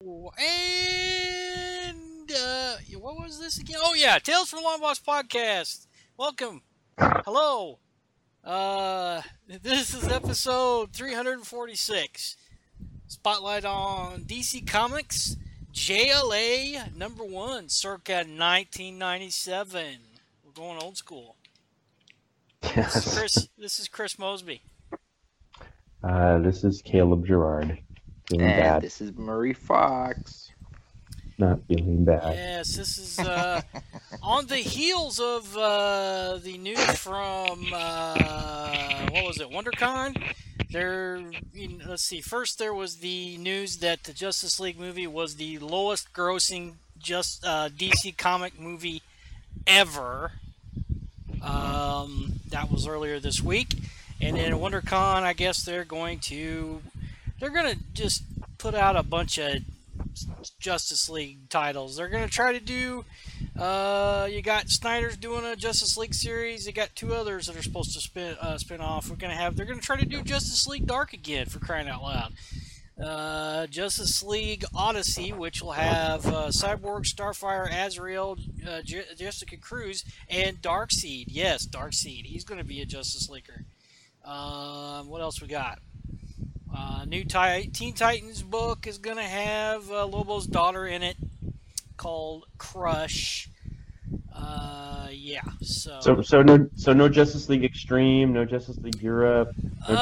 And what was this again? Oh yeah, Tales from Long Box podcast. Welcome. Hello. This is episode 346. Spotlight on DC Comics JLA number 1, circa 1997. We're going old school. Yes. This is Chris Mosby. This is Caleb Gerard. Feeling And bad. this is Murray Fox. Not feeling bad. Yes, this is on the heels of the news from what was it, WonderCon? Let's see. First, there was the news that the Justice League movie was the lowest grossing DC comic movie ever. That was earlier this week, and then at WonderCon, I guess they're gonna just put out a bunch of Justice League titles. They're going to try to do, you got Snyder's doing a Justice League series. You got two others that are supposed to spin off. They're going to try to do Justice League Dark again, for crying out loud. Justice League Odyssey, which will have Cyborg, Starfire, Azrael, Jessica Cruz, and Darkseid. Yes, Darkseid. He's going to be a Justice Leaguer. What else we got? New Teen Titans book is going to have Lobo's daughter in it, called Crush. So no Justice League Extreme, no Justice League Europe, no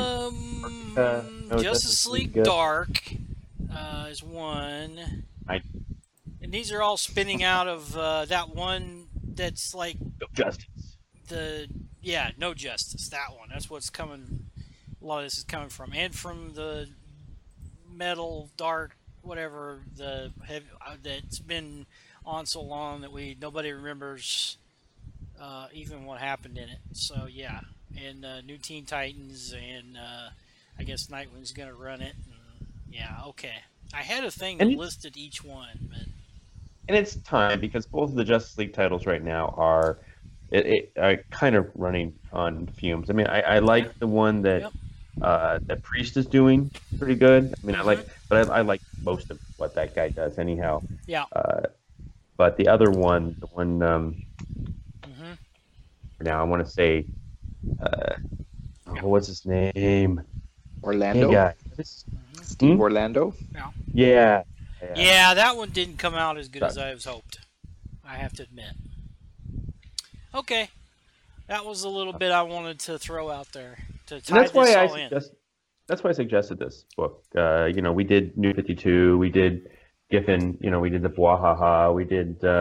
Justice League Dark is one. And these are all spinning out of that one that's like No Justice. No Justice. That one. That's what's coming. A lot of this is coming from, and from the Metal Dark, whatever that's been on so long that nobody remembers even what happened in it. So yeah, and New Teen Titans, and I guess Nightwing's gonna run it. And, yeah, okay. I had a thing that listed each one, but and it's time because both of the Justice League titles right now are kind of running on fumes. I mean, I like the one that. That Priest is doing pretty good. I mean, I like most of what that guy does anyhow. Yeah. But the other one, now I want to say, what's his name? Orlando. Hey, guy. Steve Orlando. Yeah. Yeah, that one didn't come out as good as I was hoped. I have to admit. Okay, that was a little bit I wanted to throw out there. That's why I suggested this book. We did New 52, we did Giffen, we did the Bwahaha, we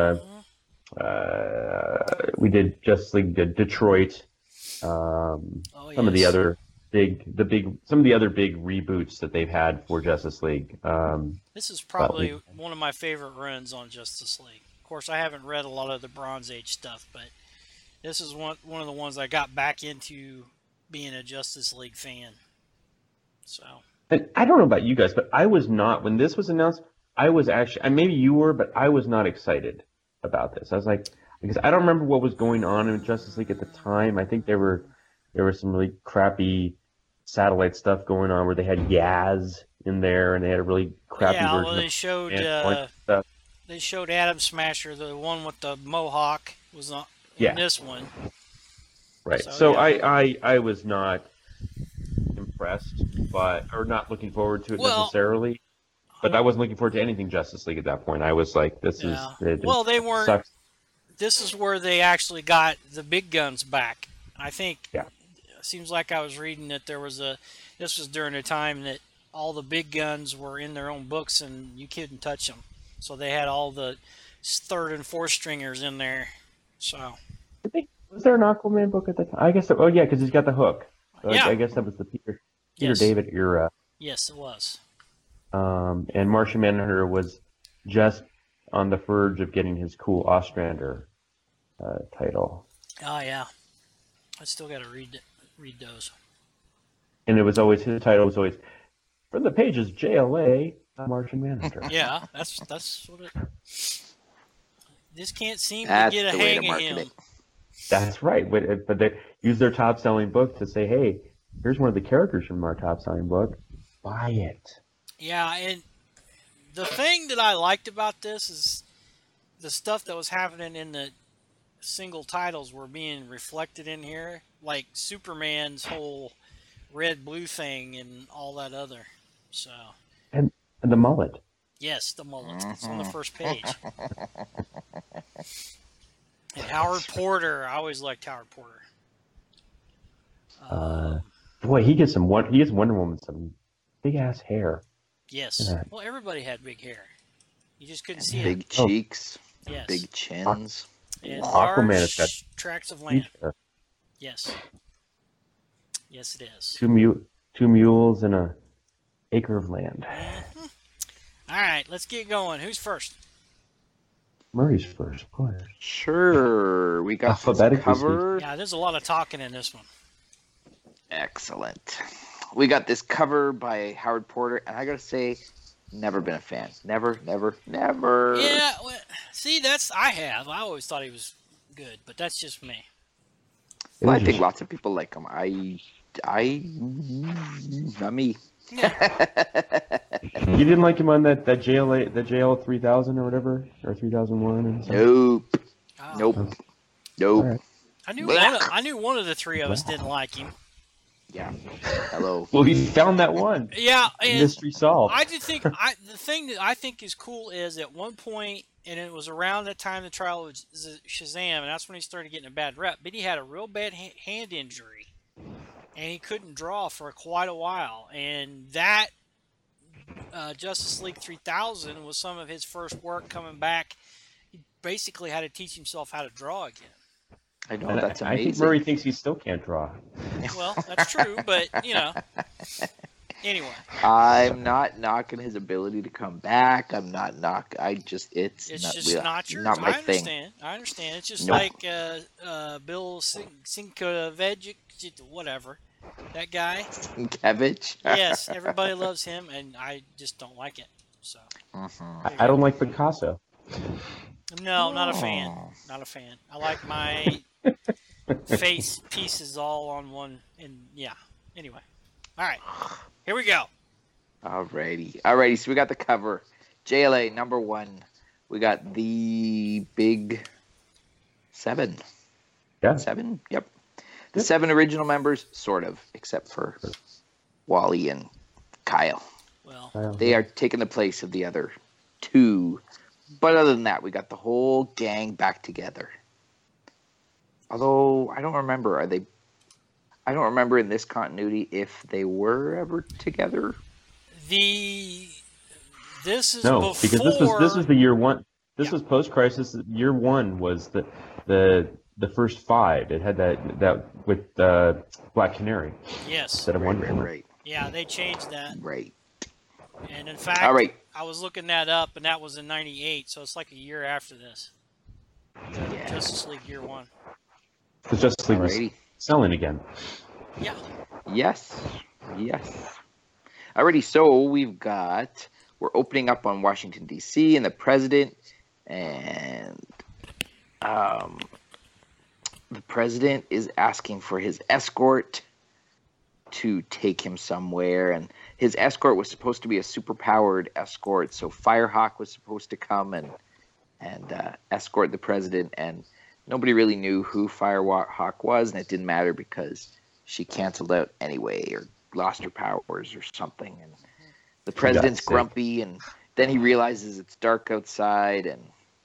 did Justice League Detroit. Some of the other big reboots that they've had for Justice League. This is probably one of my favorite runs on Justice League. Of course, I haven't read a lot of the Bronze Age stuff, but this is one of the ones I got back into being a Justice League fan. So. And I don't know about you guys, but I was not, when this was announced, I was actually, maybe you were, but I was not excited about this. I was like, because I don't remember what was going on in Justice League at the time. I think there were some really crappy satellite stuff going on where they had Yaz in there and they had a really crappy version. Well, they showed Atom Smasher, the one with the mohawk, was not in this one. Right. So I was not impressed, or not looking forward to it necessarily. But I wasn't looking forward to anything Justice League at that point. I was like, they weren't. Sucks. This is where they actually got the big guns back. I think. Yeah. It seems like I was reading that this was during a time that all the big guns were in their own books and you couldn't touch them. So they had all the third and fourth stringers in there. So. Was there an Aquaman book at the time? I guess. Oh yeah, because he's got the hook. So I guess that was the Peter David era. Yes, it was. And Martian Manhunter was just on the verge of getting his cool Ostrander title. Oh yeah, I still got to read those. And his title was always from the pages JLA Martian Manhunter. Yeah, that's what it. Just can't seem to get a hang of him. That's right, but they use their top-selling book to say, "Hey, here's one of the characters from our top-selling book. Buy it." Yeah, and the thing that I liked about this is the stuff that was happening in the single titles were being reflected in here, like Superman's whole red blue thing and all that other. So And the mullet. yes, the mullet. It's on the first page. And Howard Porter. I always liked Howard Porter. Boy, he gets Wonder Woman some big ass hair. Yes. Yeah. Well, everybody had big hair. You just couldn't see Big it. cheeks, Yes. big chins. And Aquaman large has got tracts of land. Uh, Yes. Yes, it is. two mules and a acre of land. All right, let's get going. Who's first? Murray's first, of course. Sure, we got this Alphabetically cover. Yeah, there's a lot of talking in this one. Excellent. We got this cover by Howard Porter, and I gotta say, never been a fan. Never. Yeah, well, see, I always thought he was good, but that's just me. Well, I It was think just- lots of people like him. Not me. You didn't like him on that JL 3000 or whatever, or 3001 and something? Nope. Oh. Nope. All right. I knew Blech. I knew one of the three of us didn't like him. Yeah. Hello. Well, he found that one. Yeah, and Mystery solved. I did think the thing that I think is cool is at one point, and it was around that time the trial of Shazam, and that's when he started getting a bad rep. But he had a real bad hand injury, and he couldn't draw for quite a while. And that Justice League 3000 was some of his first work coming back. He basically had to teach himself how to draw again. I know, And that's I think amazing. Murray thinks he still can't draw. Well, that's true, but anyway, I'm not knocking his ability to come back. I'm not it's it's not, just not yours. not my I thing. understand. It's just Nope. like Bill Sienkiewicz, whatever, that guy. Kevich. Yes, everybody loves him, and I just don't like it. So I don't like Picasso. no, not a fan. Not a fan. I like my face pieces all on one. And yeah. Anyway, all right, here we go. Alrighty. So we got the cover. JLA number 1. We got the big 7. Yeah. 7? Yep. The 7 original members, sort of, except for Wally and Kyle. Well, They are taking the place of the other 2. But other than that, we got the whole gang back together. Although I don't remember, I don't remember in this continuity if they were ever together. this is No, before. because this was the year one. This was post-crisis. Year one was the first 5. It had that with Black Canary Yes. instead of Wonder Woman. Right. Yeah, they changed that. Right. And in fact, All right. I was looking that up, and that was in '98, so it's like a year after this. Yeah. Justice League Year 1. Because Justice League was Alrighty. selling again. Yeah. Yes. Alrighty, so we're opening up on Washington, D.C., and the president, and the president is asking for his escort to take him somewhere, and his escort was supposed to be a super-powered escort, so Firehawk was supposed to come and escort the president, and nobody really knew who Firehawk was, and it didn't matter because she canceled out anyway, or lost her powers or something, and the president's sick. grumpy, and then he realizes it's dark outside, and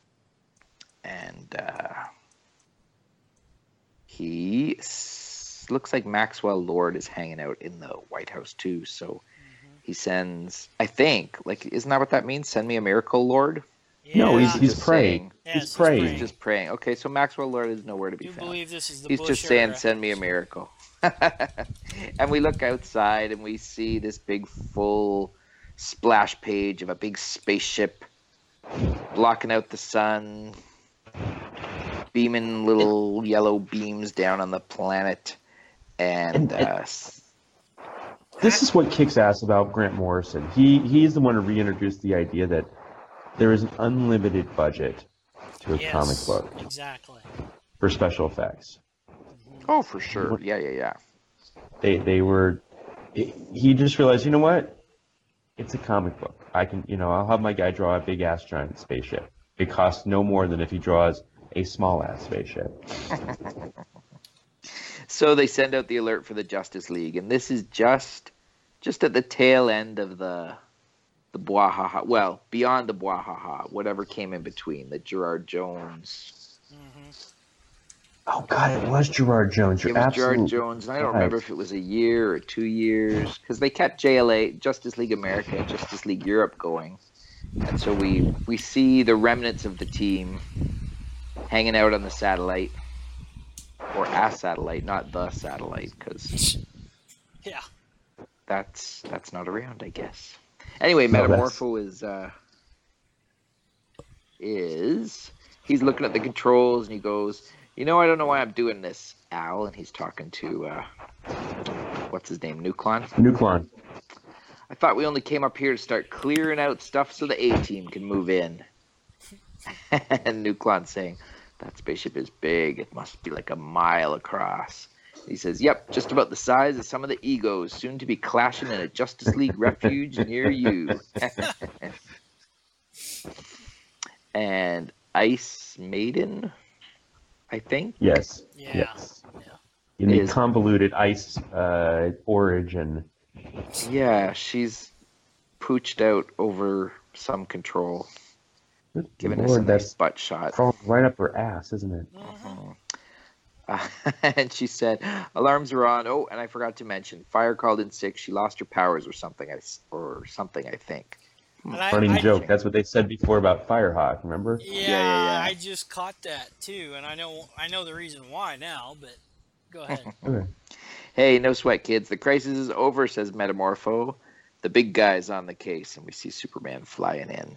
looks like Maxwell Lord is hanging out in the White House too, so he sends, I think, like, isn't that what that means? Send me a miracle, Lord? No, Yeah. he's just praying. saying. Yes, He's praying. He's just praying. Okay, so Maxwell Lord is nowhere to be You found. believe this is the He's Bush just saying, era. send me a miracle. And we look outside and we see this big full splash page of a big spaceship blocking out the sun, beaming little yellow beams down on the planet. And This is what kicks ass about Grant Morrison. He's the one who reintroduced the idea that there is an unlimited budget to a Yes, comic book Exactly. for special effects. oh, for sure. Yeah. They were. He just realized, you know what? It's a comic book. I can, I'll have my guy draw a big ass giant spaceship. It costs no more than if he draws a small ass spaceship. So they send out the alert for the Justice League, and this is just at the tail end of the Bwahaha. Well, beyond the Bwahaha, whatever came in between, the Gerard Jones. Mm-hmm. Oh God, it was Gerard Jones. You're It was absolutely Gerard Jones, and I don't right. remember if it was a year or 2 years, because they kept JLA, Justice League America, and Justice League Europe going, and so we see the remnants of the team hanging out on the satellite, or a satellite, not the satellite, because Yeah. that's not around, I guess. Anyway, No, Metamorpho is he's looking at the controls and he goes, I don't know why I'm doing this, Al. And he's talking to what's his name, Nuklon. Nuklon. I thought we only came up here to start clearing out stuff so the A-team can move in. And Nuklon saying, that spaceship is big. It must be like a mile across. He says, yep, just about the size of some of the egos, soon to be clashing in a Justice League refuge near you. And Ice Maiden, I think. Yes. Yeah. Yes. Yeah. In the Is- convoluted ice origin. Yeah, she's pooched out over some control, Good giving us a Lord, nice that's butt shot. crawling right up her ass, isn't it? Mhm. And she said, alarms are on. Oh, and I forgot to mention, Fire called in sick. She lost her powers or something, I think. And Running I- joke. That's what they said before about Firehawk, remember? Yeah, Yeah. I just caught that too, and I know the reason why now. But go ahead. Okay. Hey, no sweat, kids. The crisis is over, says Metamorpho. The big guy's on the case, and we see Superman flying in.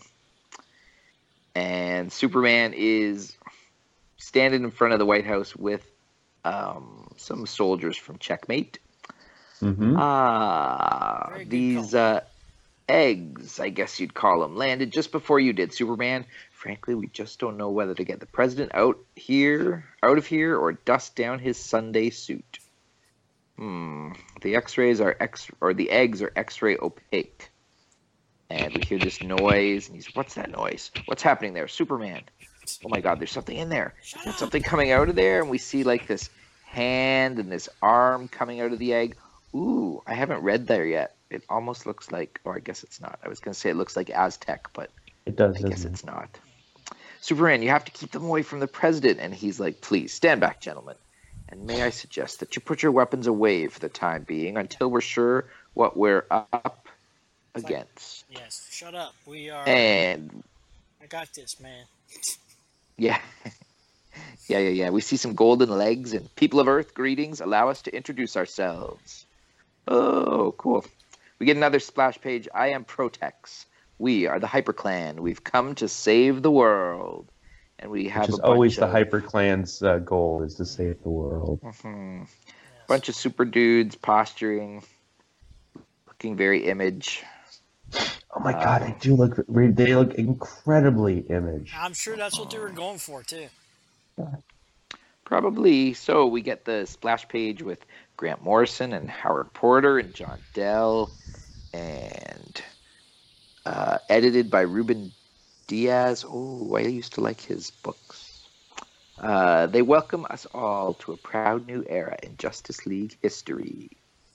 And Superman is standing in front of the White House with some soldiers from Checkmate. Mm-hmm. Very good These eggs, I guess you'd call them, landed just before you did, Superman. Frankly, we just don't know whether to get the president out of here, or dust down his Sunday suit. The X-rays are the eggs are X-ray opaque. And we hear this noise, and what's that noise? What's happening there? Superman. Oh my God, there's something in there. There's something coming out of there, and we see like this hand and this arm coming out of the egg. Ooh, I haven't read there yet. It almost looks like, or I guess it's not. I was going to say it looks like Aztec, but It does, I guess doesn't it? it's not. Superman, you have to keep them away from the president. And he's like, please, stand back, gentlemen. And may I suggest that you put your weapons away for the time being until we're sure what we're up against. Yes, shut up. We are. And I got this, man. yeah. Yeah. We see some golden legs, and people of Earth, greetings. Allow us to introduce ourselves. Oh, cool. We get another splash page. I am Protex. We are the HyperClan. We've come to save the world. And we have Which is a bunch always the of, HyperClan's goal, is to save the world. Mhm. Bunch of super dudes posturing, looking very Image. Oh my God, they look incredibly Image. I'm sure that's what they were going for too. Probably. So we get the splash page with Grant Morrison and Howard Porter and John Dell, and edited by Ruben Diaz. Oh, I used to like his books. They welcome us all to a proud new era in Justice League history.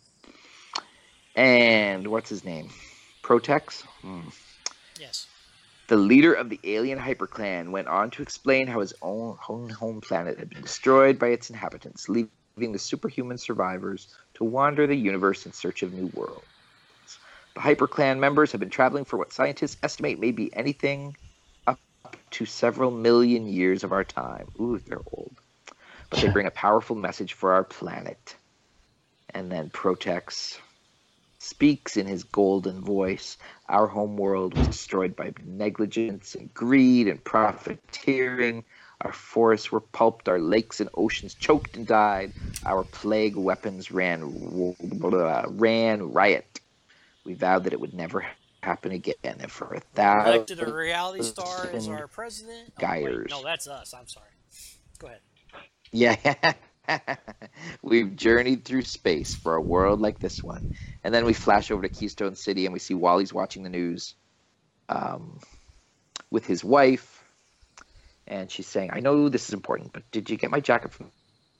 And what's his name? Protex? Yes. The leader of the alien HyperClan went on to explain how his own home planet had been destroyed by its inhabitants, leaving the superhuman survivors to wander the universe in search of new worlds. The HyperClan members have been traveling for what scientists estimate may be anything up to several million years of our time. Ooh, they're old. But they bring a powerful message for our planet. And then Protex speaks in his golden voice. Our home world was destroyed by negligence and greed and profiteering. Our forests were pulped, our lakes and oceans choked and died. Our plague weapons ran riot. We vowed that it would never happen again. And for 1,000 Elected a reality star as our president. Oh, wait, Geyers. no, that's us. I'm sorry. Go ahead. Yeah. We've journeyed through space for a world like this one. And then we flash over to Keystone City and we see Wally's watching the news with his wife. And she's saying, I know this is important, but did you get my jacket from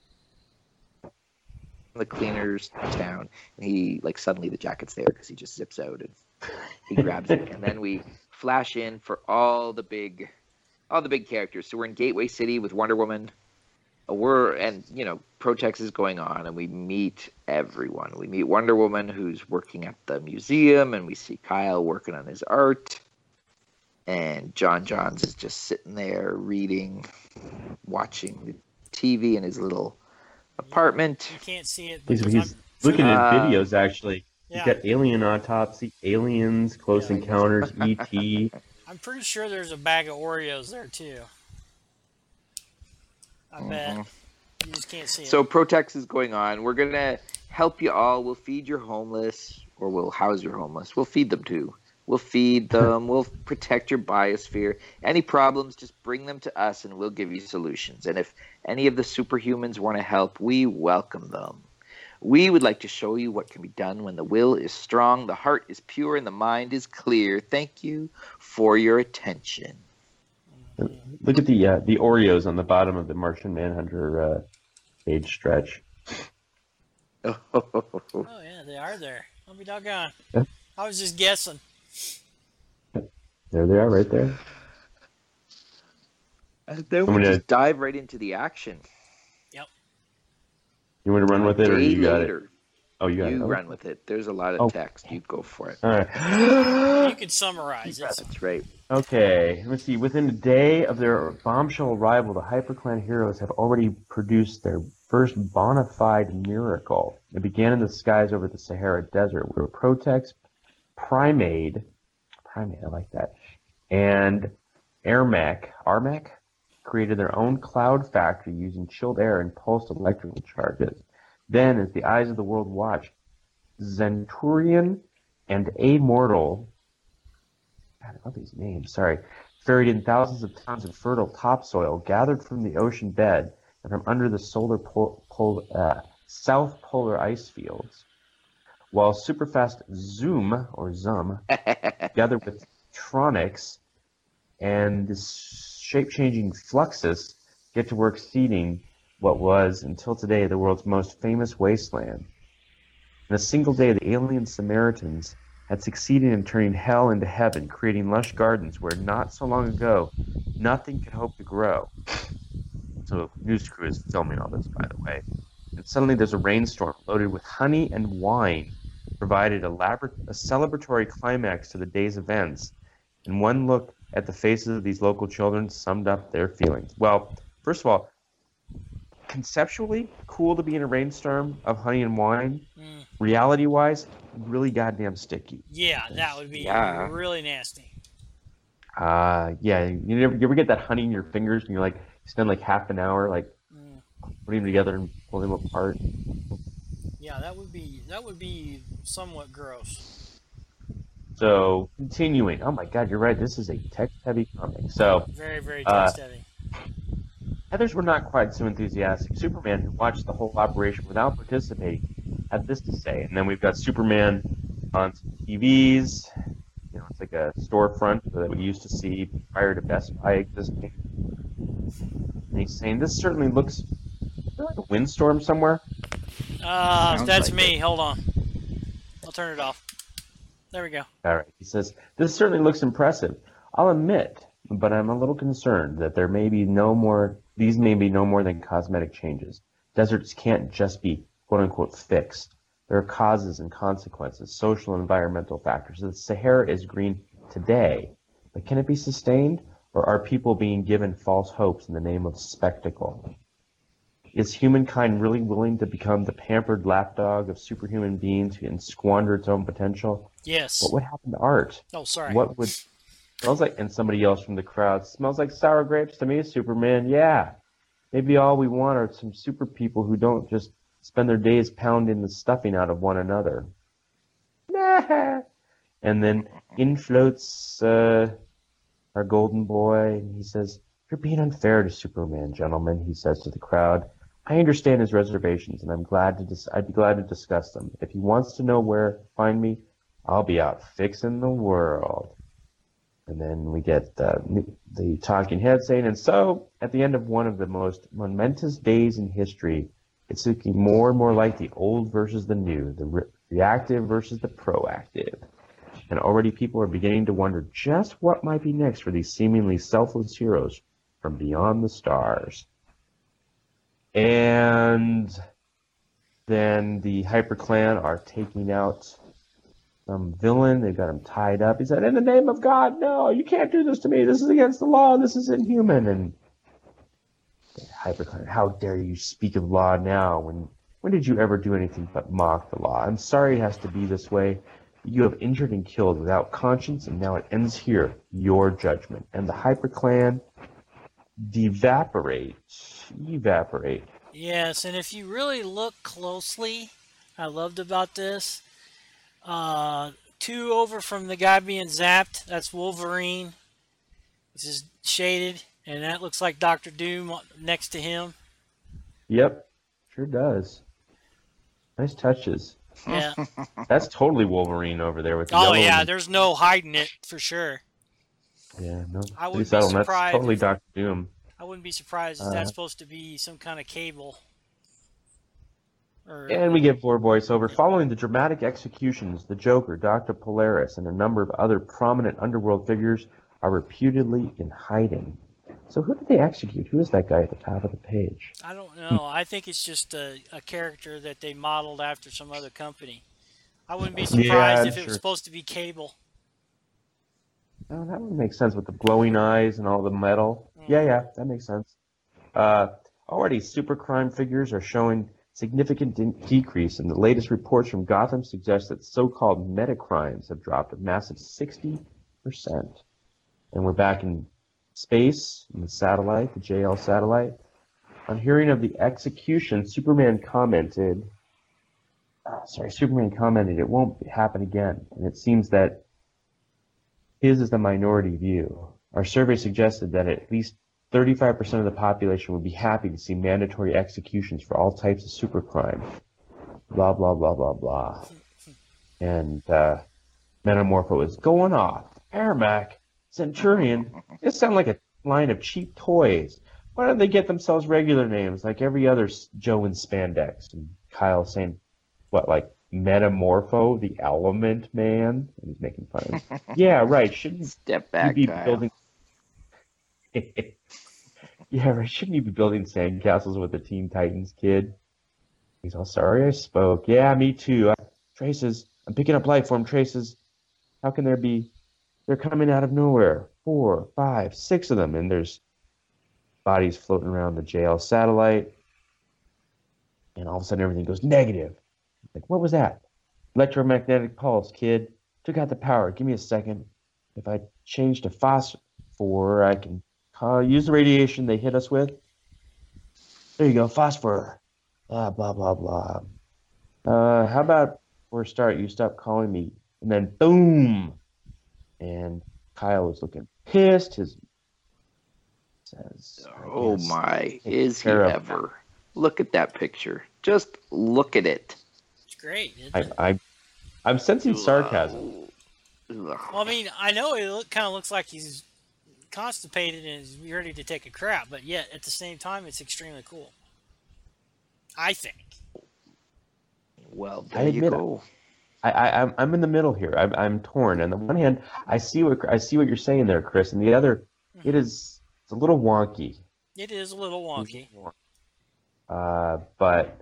the cleaners town? And he, like, suddenly the jacket's there because he just zips out and he grabs it. And then we flash in for all the big characters. So we're in Gateway City with Wonder Woman. Protex is going on, and we meet everyone. We meet Wonder Woman, who's working at the museum, and we see Kyle working on his art. And John Johns is just sitting there reading, watching the TV in his little apartment. You can't see it. He's looking at videos, actually. He's got Alien Autopsy, Aliens, Close Encounters, E.T. I'm pretty sure there's a bag of Oreos there, too. I bet. You just can't see it. So Protex is going on. We're going to help you all. We'll feed your homeless, or we'll house your homeless. We'll feed them, too. We'll feed them. We'll protect your biosphere. Any problems, just bring them to us, and we'll give you solutions. And if any of the superhumans want to help, we welcome them. We would like to show you what can be done when the will is strong, the heart is pure, and the mind is clear. Thank you for your attention. Look at the Oreos on the bottom of the Martian Manhunter page stretch. Oh, yeah, they are there. I'll be doggone. Yeah. I was just guessing. There they are, right there. And then we just dive right into the action. Yep. You want to run with it, or you got it? Oh, you got it. You run with it. There's a lot of text. You go for it. All right. You can summarize it. That's right. Okay, let's see. Within a day of their bombshell arrival, the HyperClan heroes have already produced their first bona fide miracle. It began in the skies over the Sahara Desert, where Protex, Primate, I like that, and Armac created their own cloud factory using chilled air and pulsed electrical charges. Then, as the eyes of the world watched, Zenturion and Amortal, God, I love these names, ferried in thousands of tons of fertile topsoil gathered from the ocean bed and from under the South Polar ice fields, while superfast Zoom, together with Tronics and the shape-changing Fluxus, get to work seeding what was, until today, the world's most famous wasteland. In a single day, the alien Samaritans had succeeded in turning hell into heaven, creating lush gardens where not so long ago, nothing could hope to grow. So, news crew is filming all this, by the way. And suddenly there's a rainstorm loaded with honey and wine, provided a celebratory climax to the day's events. And one look at the faces of these local children summed up their feelings. Well, first of all, conceptually cool to be in a rainstorm of honey and wine. Reality-wise, really goddamn sticky. Yeah, that would be really nasty. Yeah, you ever get that honey in your fingers and you're like, you spend like half an hour like putting them together and pulling them apart? Yeah, that would be somewhat gross. So, continuing. Oh my god, you're right. This is a text-heavy comic. So very, very text-heavy. Others were not quite so enthusiastic. Superman, who watched the whole operation without participating, had this to say. And then we've got Superman on some TVs. You know, it's like a storefront that we used to see prior to Best Buy existing. And he's saying, this certainly looks like a windstorm somewhere. That's like me. Hold on. I'll turn it off. There we go. All right. He says, this certainly looks impressive. I'll admit, but I'm a little concerned that these may be no more than cosmetic changes. Deserts can't just be, quote-unquote, fixed. There are causes and consequences, social and environmental factors. The Sahara is green today, but can it be sustained, or are people being given false hopes in the name of spectacle? Is humankind really willing to become the pampered lapdog of superhuman beings and squander its own potential? Yes. What would happen to art? Oh, sorry. What would... Smells like, and somebody else from the crowd, smells like sour grapes to me, Superman. Yeah. Maybe all we want are some super people who don't just spend their days pounding the stuffing out of one another. Nah. And then in floats our golden boy, and he says, you're being unfair to Superman, gentlemen, he says to the crowd. I understand his reservations, and I'd be glad to discuss them. If he wants to know where to find me, I'll be out fixing the world. And then we get the talking head saying, and so, at the end of one of the most momentous days in history, it's looking more and more like the old versus the new, the reactive versus the proactive. And already people are beginning to wonder just what might be next for these seemingly selfless heroes from beyond the stars. And then the HyperClan are taking out some villain. They've got him tied up. He said, in the name of God, no, you can't do this to me. This is against the law. This is inhuman. And HyperClan, how dare you speak of law now? When did you ever do anything but mock the law? I'm sorry it has to be this way. You have injured and killed without conscience, and now it ends here. Your judgment. And the HyperClan evaporate. Yes, and if you really look closely, I loved about this. 2 over from the guy being zapped. That's Wolverine. This is shaded, and that looks like Doctor Doom next to him. Yep, sure does. Nice touches. Yeah. That's totally Wolverine over there with the Oh yellow. yeah, there's no hiding it for sure. Yeah, no. I wouldn't Please be settle. That's surprised totally if- Doctor Doom. I wouldn't be surprised if that's supposed to be some kind of Cable. Or And we get more voiceover. Following the dramatic executions, the Joker, Dr. Polaris, and a number of other prominent underworld figures are reputedly in hiding. So who did they execute? Who is that guy at the top of the page? I don't know. I think it's just a character that they modeled after some other company. I wouldn't be surprised if it was supposed to be Cable. Oh, that would make sense with the glowing eyes and all the metal. Yeah, that makes sense. Already, super crime figures are showing significant decrease, and the latest reports from Gotham suggest that so-called metacrimes have dropped a massive 60%. And we're back in space, in the satellite, the JL satellite. On hearing of the execution, Superman commented, it won't happen again. And it seems that his is the minority view. Our survey suggested that at least 35% of the population would be happy to see mandatory executions for all types of supercrime. Blah, blah, blah, blah, blah. And Metamorpho is going off. Ermac, Centurion, this sound like a line of cheap toys. Why don't they get themselves regular names like every other Joe in spandex? And Kyle saying, what, like Metamorpho, the Element Man? And he's making fun of him. Yeah, right. Shouldn't Step back, you be Kyle. building... Yeah, right. Shouldn't you be building sandcastles with the Teen Titans kid? He's all, sorry I spoke. Yeah, me too. Traces. I'm picking up life form traces. How can there be... They're coming out of nowhere. 4, 5, 6 of them. And there's bodies floating around the JL satellite. And all of a sudden everything goes negative. Like, what was that? Electromagnetic pulse, kid. Took out the power. Give me a second. If I change to phosphor, I can use the radiation they hit us with. There you go, phosphor. Blah, blah, blah, blah. How about for a start, you stop calling me, and then boom. And Kyle was looking pissed. His says, Oh my, is he ever? Look at that picture. Just look at it. It's great. Isn't it? I'm sensing sarcasm. Well, I mean, I know it kind of looks like he's constipated and is ready to take a crap, but yet at the same time, it's extremely cool. I think. Well, I there you admit go. I'm in the middle here. I'm torn. On the one hand, I see what you're saying there, Chris, and the other, it's a little wonky. It is a little wonky. But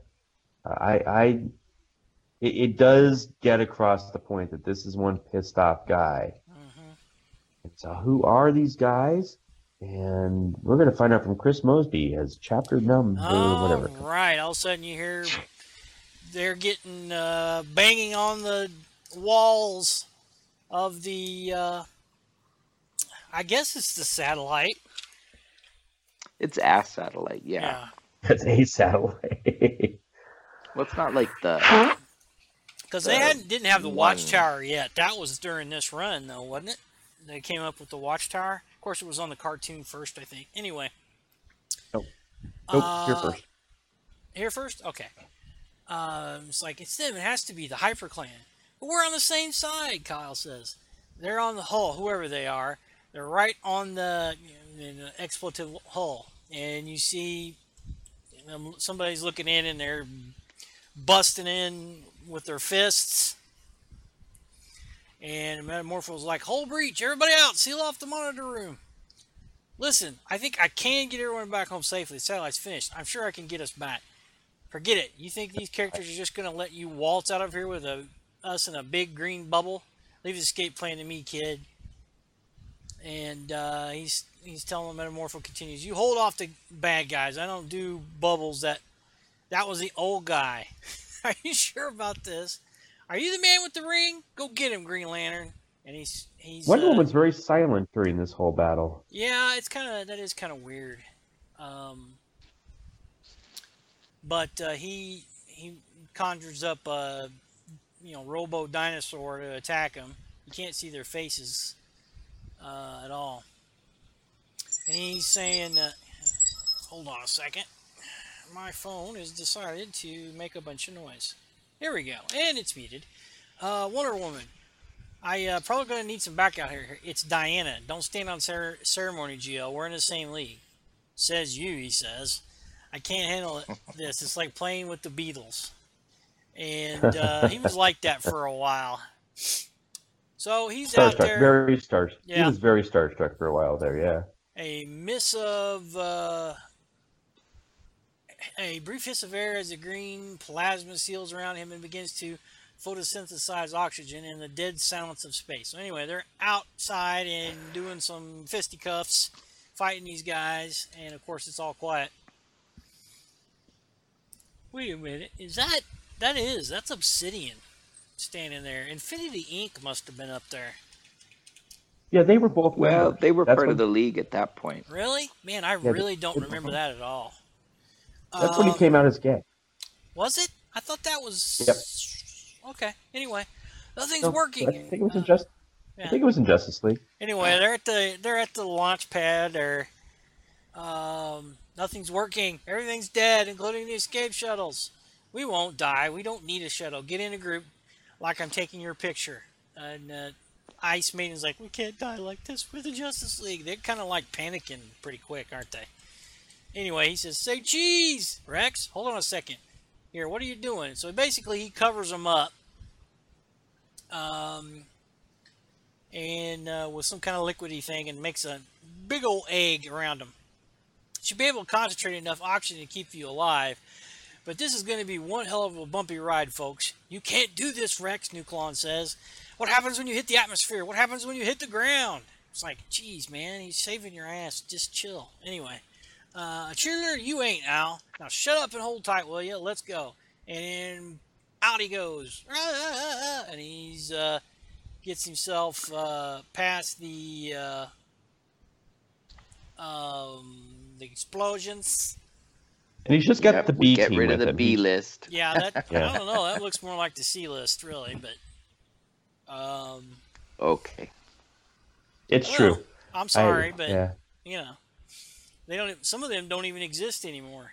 it does get across the point that this is one pissed off guy. And so who are these guys? And we're going to find out from Chris Mosby as chapter number whatever. Right. All of a sudden you hear they're getting banging on the walls of the I guess it's the satellite. It's a satellite, yeah. That's a satellite. Well, it's not like the... Because they didn't have the watchtower yet. That was during this run, though, wasn't it? They came up with the watchtower. Of course, it was on the cartoon first, I think. Anyway. Nope, you're first. Here first? Okay. It's like, it's them. It has to be the Hyper Clan. But we're on the same side, Kyle says. They're on the hull, whoever they are. They're right on the, expletive hull. And you see somebody's looking in and they're busting in with their fists. And Metamorpho's like, hull breach, everybody out, seal off the monitor room. Listen, I think I can get everyone back home safely. The satellite's finished. I'm sure I can get us back. Forget it. You think these characters are just going to let you waltz out of here with us in a big green bubble? Leave the escape plan to me, kid. And he's telling them, Metamorpho continues, you hold off the bad guys. I don't do bubbles. That was the old guy. Are you sure about this? Are you the man with the ring? Go get him, Green Lantern. And he's Wonder Woman's very silent during this whole battle. Yeah, that is kind of weird. But he conjures up a robo dinosaur to attack him. You can't see their faces at all. And he's saying, hold on a second. My phone has decided to make a bunch of noise. Here we go. And it's muted. Wonder Woman. I probably going to need some backup here. It's Diana. Don't stand on ceremony, Gio. We're in the same league. Says you, he says. I can't handle this. It's like playing with the Beatles. And he was like that for a while. So he's out there. Very starstruck. Yeah. He was very starstruck for a while there, yeah. A miss of... a brief hiss of air as the green plasma seals around him and begins to photosynthesize oxygen in the dead silence of space. So anyway, they're outside and doing some fisticuffs, fighting these guys, and of course it's all quiet. Wait a minute, that's Obsidian standing there. Infinity Inc. must have been up there. Yeah, they were both. Well, they were part of the league at that point. Really? Man, I really don't remember that at all. That's when he came out as gay. Was it? I thought that was... Yep. Okay. Anyway, nothing's working. I think it was I think it was in Justice League. Anyway, they're at the launch pad. Nothing's working. Everything's dead, including the escape shuttles. We won't die. We don't need a shuttle. Get in a group, like I'm taking your picture. And Ice Maiden's like, we can't die like this. We're the Justice League. They're kind of like panicking pretty quick, aren't they? Anyway, he says, say cheese, Rex. Hold on a second. Here, what are you doing? So basically, he covers them up. With some kind of liquidy thing and makes a big old egg around them. Should be able to concentrate enough oxygen to keep you alive. But this is going to be one hell of a bumpy ride, folks. You can't do this, Rex, Nuklon says. What happens when you hit the atmosphere? What happens when you hit the ground? It's like, geez, man, he's saving your ass. Just chill. Anyway. A cheerleader you ain't, Al. Now shut up and hold tight, will you? Let's go. And out he goes. And he's gets himself past the explosions. And he's just got the B team. Get rid of the B list. Yeah, I don't know. That looks more like the C list, really. But okay, it's true. I'm sorry, but you know. They don't. Some of them don't even exist anymore.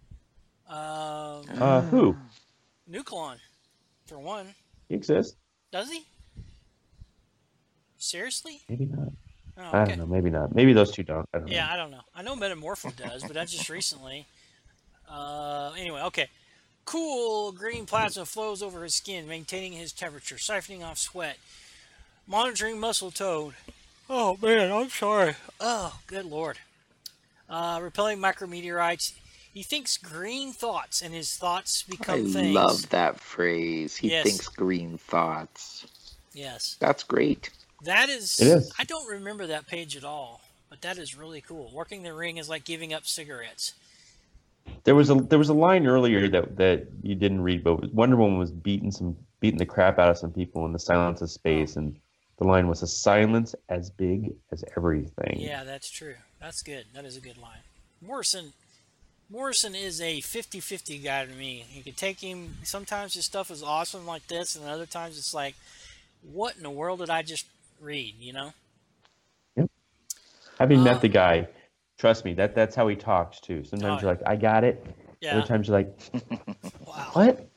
Who? Nuklon, for one. He exists. Does he? Seriously? Maybe not. Oh, okay. I don't know. Maybe not. Maybe those two don't. I don't know. I don't know. I know Metamorpho does, but that's just recently. Anyway, okay. Cool green plasma flows over his skin, maintaining his temperature, siphoning off sweat, monitoring muscle tone. Oh man, I'm sorry. Oh, good lord. Repelling micrometeorites. He thinks green thoughts, and his thoughts become things. I love that phrase. He thinks green thoughts. Yes. That's great. That is... It is. I don't remember that page at all, but that is really cool. Working the ring is like giving up cigarettes. There was a line earlier that you didn't read, but Wonder Woman was beating the crap out of some people in the silence of space, and the line was, a silence as big as everything. Yeah, that's true. That's good. That is a good line. Morrison is a 50-50 guy to me. You can take him, sometimes his stuff is awesome like this, and other times it's like, what in the world did I just read, you know? Yep. Having met the guy, trust me, that's how he talks too. Sometimes you're like, I got it. Other Yeah. times you're like, Wow. what?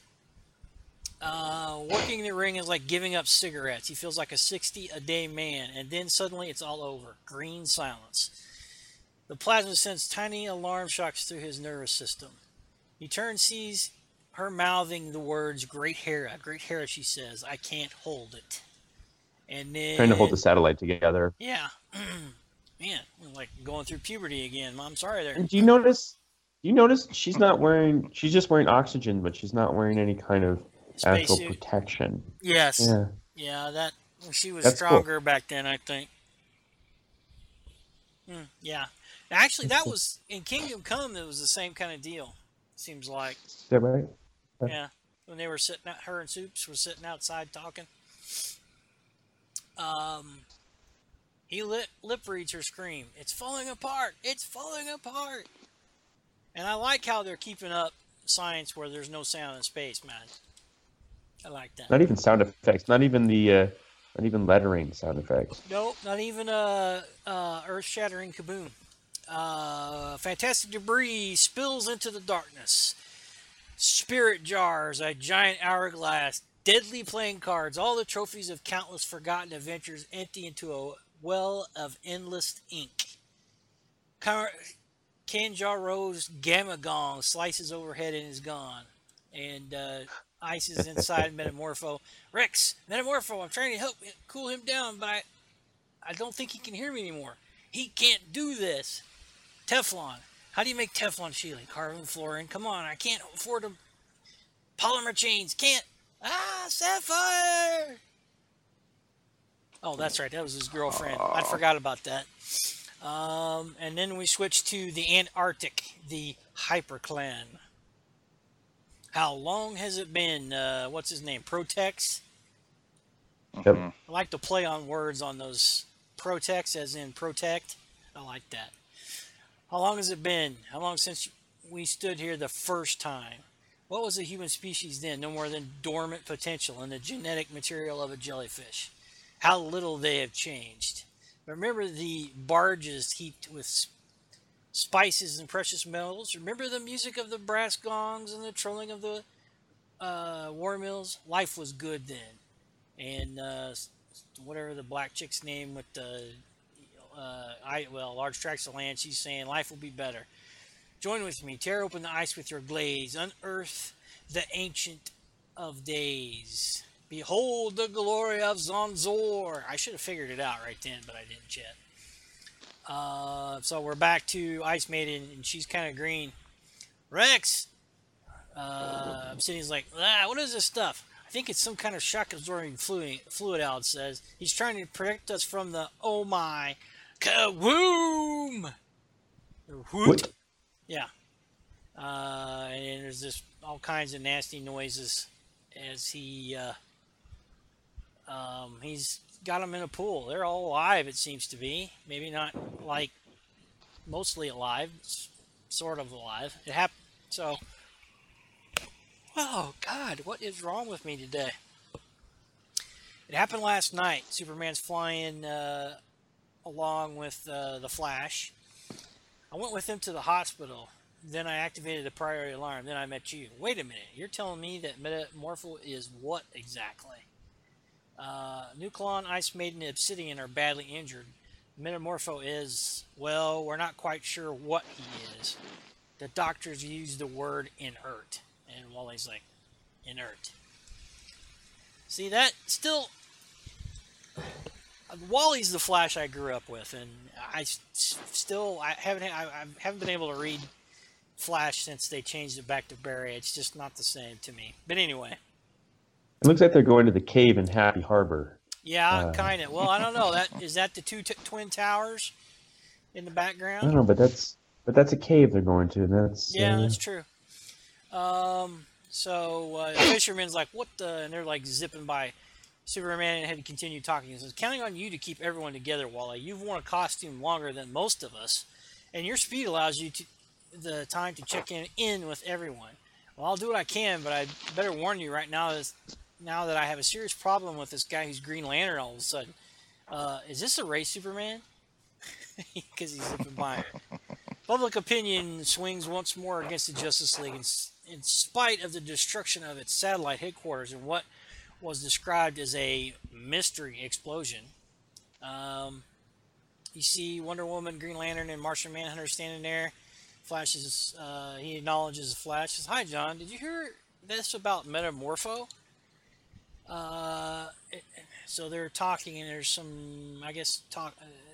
Working the ring is like giving up cigarettes. He feels like a 60-a-day man, and then suddenly it's all over. Green silence. The plasma sends tiny alarm shocks through his nervous system. He turns, sees her mouthing the words, Great Hera, she says. I can't hold it. And then... Trying to hold the satellite together. Yeah. Man, like going through puberty again. I'm sorry there. And do you notice she's just wearing oxygen, but she's not wearing any kind of actual Spacesuit. protection. Yes. Yeah. Yeah, that she was That's stronger back then, I think. Yeah. Actually, that cool. was in Kingdom Come. It was the same kind of deal. Seems like. Is that right? Yeah. When they were sitting out, her and Soups were sitting outside talking. He lip reads her scream. It's falling apart. It's falling apart. And I like how they're keeping up science where there's no sound in space, man. I like that. Not even sound effects. Not even lettering sound effects. Nope, not even earth-shattering kaboom. Fantastic debris spills into the darkness. Spirit jars, a giant hourglass, deadly playing cards, all the trophies of countless forgotten adventures empty into a well of endless ink. Kanjaro's gamma gong slices overhead and is gone. And Ice is inside Metamorpho. Rex, Metamorpho, I'm trying to help cool him down, but I don't think he can hear me anymore. He can't do this. Teflon. How do you make Teflon shielding? Carbon fluorine. Come on, I can't afford them. Polymer chains. Can't. Sapphire! Oh, that's right. That was his girlfriend. I forgot about that. And then we switch to the Antarctic, the Hyper Clan. How long has it been? What's his name? Protex? Yep. I like to play on words on those Protex, as in protect. I like that. How long has it been? How long since we stood here the first time? What was the human species then? No more than dormant potential in the genetic material of a jellyfish. How little they have changed. Remember the barges heaped with spices and precious metals? Remember the music of the brass gongs and the trolling of the war mills? Life was good then. And whatever the black chick's name with the large tracts of land, she's saying life will be better. Join with me. Tear open the ice with your glaze. Unearth the ancient of days. Behold the glory of Zonzor. I should have figured it out right then, but I didn't yet. So we're back to Ice Maiden, and she's kind of green. Rex! Obsidian's like, what is this stuff? I think it's some kind of shock-absorbing fluid, Al says. He's trying to protect us from the, oh my, kawoom! What? Yeah. And there's just all kinds of nasty noises as he's got them in a pool. They're all alive, it seems to be. Maybe not like mostly alive, sort of alive. It happened. So, oh God, what is wrong with me today? It happened last night. Superman's flying along with the Flash. I went with him to the hospital. Then I activated the priority alarm. Then I met you. Wait a minute. You're telling me that Metamorpho is what exactly? Nucleon, Ice Maiden, and Obsidian are badly injured. Metamorpho is, well, we're not quite sure what he is. The doctors use the word inert. And Wally's like, inert. See, that still... Wally's the Flash I grew up with, and I haven't been able to read Flash since they changed it back to Barry. It's just not the same to me. But anyway. It looks like they're going to the cave in Happy Harbor. Yeah, kind of. Well, I don't know. Is that the two twin towers in the background? I don't know, but that's a cave they're going to. That's that's true. So Fisherman's like, what the? And they're like zipping by. Superman had to continue talking. He says, counting on you to keep everyone together, Wally. You've worn a costume longer than most of us, and your speed allows you the time to check in with everyone. Well, I'll do what I can, but I better warn you right now that I have a serious problem with this guy who's Green Lantern all of a sudden. Is this a race, Superman? Because he's zipping by her. Public opinion swings once more against the Justice League in spite of the destruction of its satellite headquarters and what was described as a mystery explosion. You see Wonder Woman, Green Lantern, and Martian Manhunter standing there. Flash is, he acknowledges Flash. Says, "Hi, John. Did you hear this about Metamorpho?" So they're talking, and there's some, I guess, talk.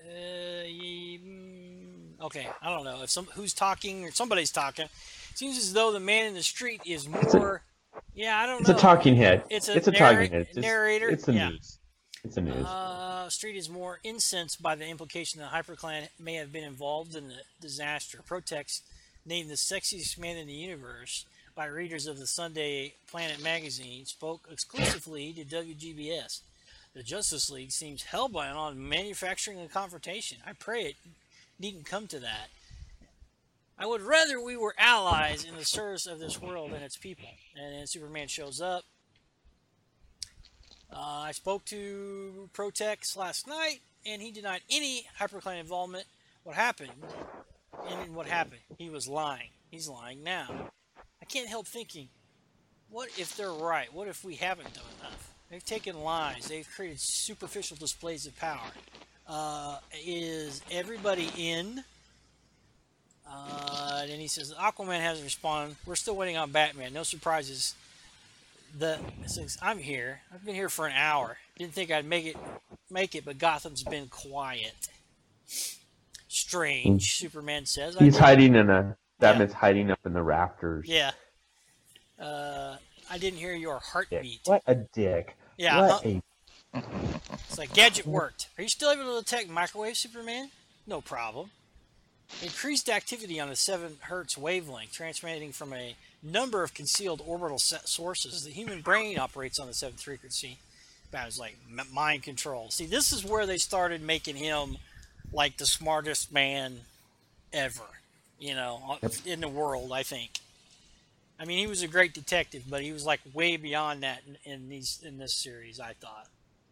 Okay, I don't know if who's talking or somebody's talking. It seems as though the man in the street is more. Yeah, I don't know. It's a talking head. It's a talking head. Narrator. It's the news. It's the news. Street is more incensed by the implication that HyperClan may have been involved in the disaster. Protex, named the sexiest man in the universe by readers of the Sunday Planet magazine, spoke exclusively to WGBS. The Justice League seems hellbound on manufacturing a confrontation. I pray it needn't come to that. I would rather we were allies in the service of this world and its people. And then Superman shows up. I spoke to Protex last night, and he denied any HyperClan involvement. What happened? And what happened? He was lying. He's lying now. I can't help thinking, what if they're right? What if we haven't done enough? They've taken lies. They've created superficial displays of power. Is everybody in? And then he says, Aquaman hasn't responded. We're still waiting on Batman. No surprises. Says, I'm here. I've been here for an hour. Didn't think I'd make it, but Gotham's been quiet. Strange, Superman says. He's hiding Batman's hiding up in the rafters. Yeah. I didn't hear your heartbeat. What a dick. Yeah. It's like, Gadget worked. Are you still able to detect microwave, Superman? No problem. Increased activity on the 7 Hz wavelength, transmitting from a number of concealed orbital sources. The human brain operates on the 7th frequency. Batman's like, mind control. See, this is where they started making him like the smartest man ever, in the world, I think. I mean, he was a great detective, but he was like way beyond that in this series, I thought.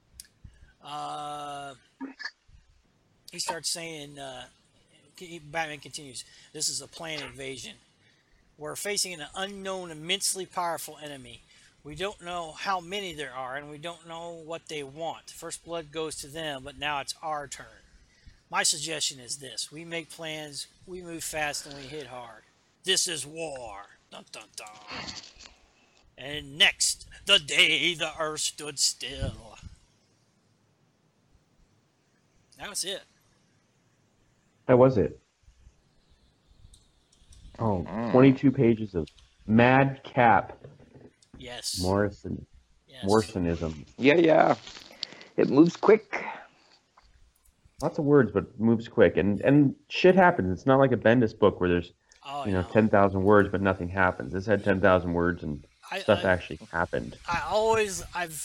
He starts saying, Batman continues, this is a planned invasion. We're facing an unknown, immensely powerful enemy. We don't know how many there are, and we don't know what they want. First blood goes to them, but now it's our turn. My suggestion is this. We make plans, we move fast, and we hit hard. This is war. Dun, dun, dun. And next, the day the earth stood still. That was it. That was it. Oh, 22 pages of madcap Morrison. Yes. Morrisonism. Yeah. It moves quick. Lots of words, but moves quick. And shit happens. It's not like a Bendis book where there's 10,000 words, but nothing happens. This had 10,000 words and stuff actually happened. I've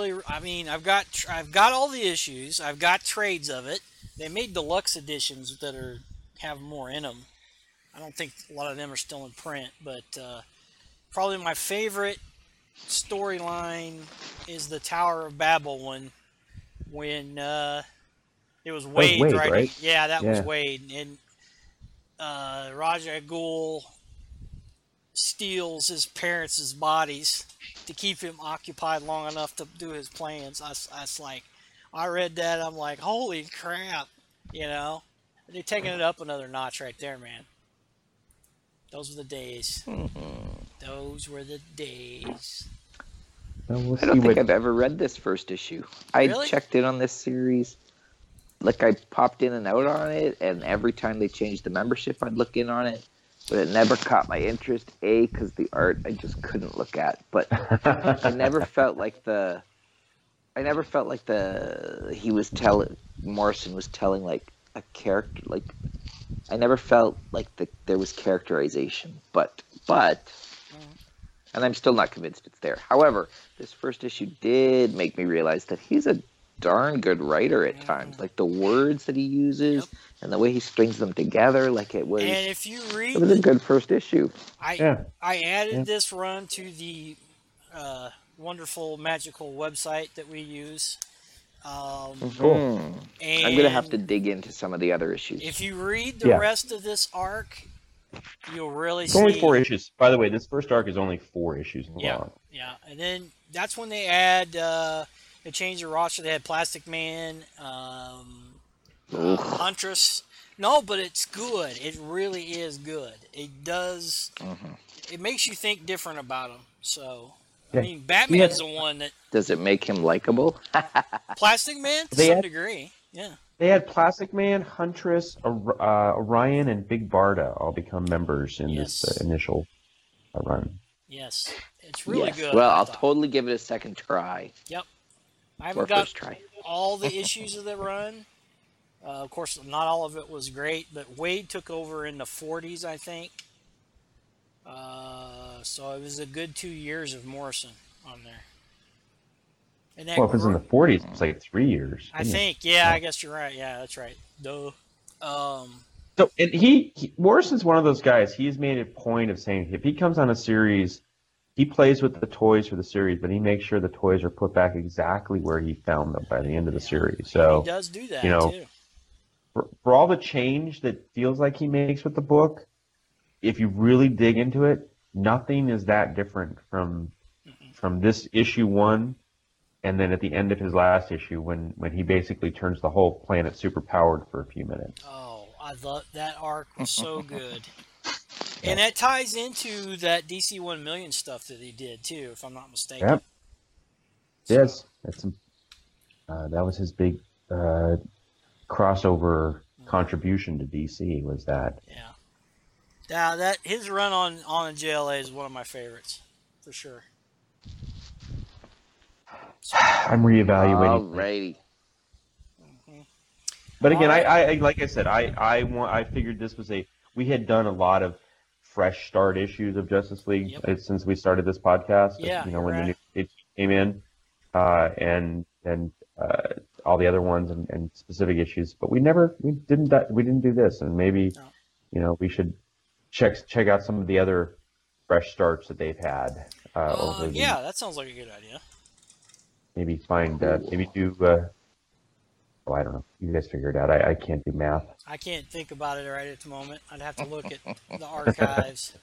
got all the issues. I've got trades of it. They made deluxe editions that have more in them. I don't think a lot of them are still in print, but probably my favorite storyline is the Tower of Babel one when it was Wade, right? Yeah, that was Wade. And Ra's al Ghul steals his parents' bodies to keep him occupied long enough to do his plans. I read that, I'm like, holy crap, They're taking it up another notch right there, man. Those were the days. Those were the days. Well, I don't think I've ever read this first issue. I checked in on this series. Like, I popped in and out on it, and every time they changed the membership, I'd look in on it. But it never caught my interest, because the art I just couldn't look at. But I never felt like Morrison was telling, like, a character, like, I never felt like there was characterization, but, and I'm still not convinced it's there. However, this first issue did make me realize that he's a darn good writer at times. Like, the words that he uses and the way he strings them together, like it was. And if you read, it was a good first issue. I added this run to the wonderful, magical website that we use. Cool. And I'm gonna have to dig into some of the other issues. if you read the Yeah. rest of this arc, you'll really It's see. only 4 issues. By the way, this first arc is only 4 issues Yeah, long. yeah, and then that's when they add, they change the roster. They had Plastic Man, Huntress. No, but it's good. It really is good. It does. It makes you think different about him. So, I Yeah. mean, Batman's the one that Does it make him likable? Plastic Man to They some had- degree. Yeah. They had Plastic Man, Huntress, Orion, and Big Barda all become members in this Yes. initial run. Yes, it's really Yes. good. Well, I I'll thought. totally give it a second try. Yep. I Or haven't got first try. all the issues of the run. Of course, not all of it was great, but Wade took over in the 40s, I think. So it was a good 2 years of Morrison on there. And that Well, if it's in the 40s, it's like 3 years. I isn't it? think, yeah, I guess you're right. Yeah, that's right. Duh. So, and he Morrison's one of those guys. He's made a point of saying if he comes on a series, he plays with the toys for the series, but he makes sure the toys are put back exactly where he found them by the end of the series. So, he does do that, you know, too. for all the change that feels like he makes with the book, if you really dig into it, nothing is that different from this issue 1, and then at the end of his last issue when he basically turns the whole planet superpowered for a few minutes. Oh, I thought that arc was so good. And that ties into that DC 1 million stuff that he did, too, if I'm not mistaken. Yep. Yes, that was his big crossover contribution to DC. Was that? Yeah. Yeah, that his run on the JLA is one of my favorites, for sure. So, I'm reevaluating. Alrighty. But again, Alright. I like I said, I figured this was we had done a lot of fresh start issues of Justice League since we started this podcast. Yeah, you know, when you're the new right. issue came in, and all the other ones and specific issues, but we didn't do this, and maybe No. you know we should check out some of the other fresh starts that they've had over the yeah, that sounds like a good idea. maybe find maybe do oh, I don't know. You guys figure it out. I can't do math. I can't think about it right at the moment. I'd have to look at the archives.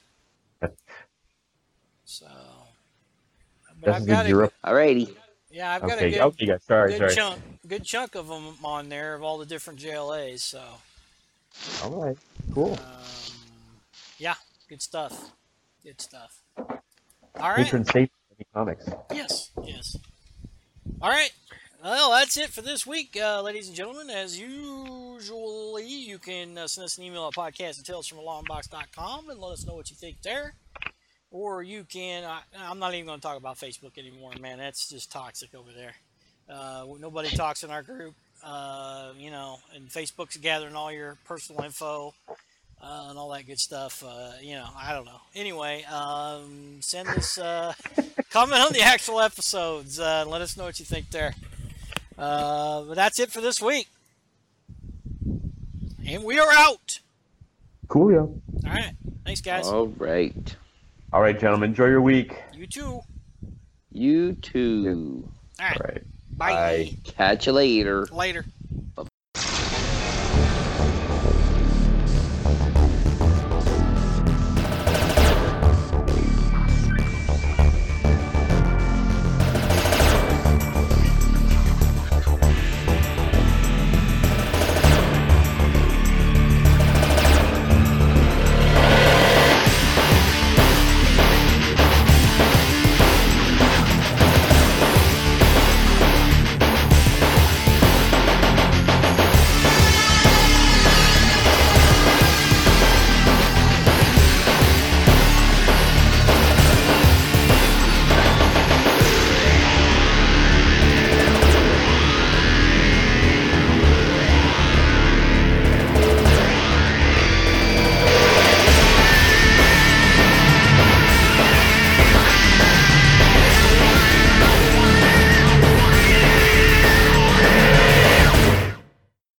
So, but This I've is got a Europe. Alrighty. yeah, I've got Okay, a okay, guys. Sorry. good chunk of them on there of all the different JLAs. So, All right, cool. yeah, good stuff. Good stuff. All right. Patron safe comics. Yes. All right. Well, that's it for this week, ladies and gentlemen. As usually, you can send us an email at podcast@talesfromalongbox.com and let us know what you think there. Or you can, I'm not even going to talk about Facebook anymore, man. That's just toxic over there. Nobody talks in our group, you know, and Facebook's gathering all your personal info and all that good stuff. You know, I don't know. Anyway, send us, comment on the actual episodes and let us know what you think there. But that's it for this week. And we are out. Coolio. All right. Thanks, guys. All right. All right, gentlemen. Enjoy your week. You too. You too. All right. All right. Bye. Bye. Catch you later. Later.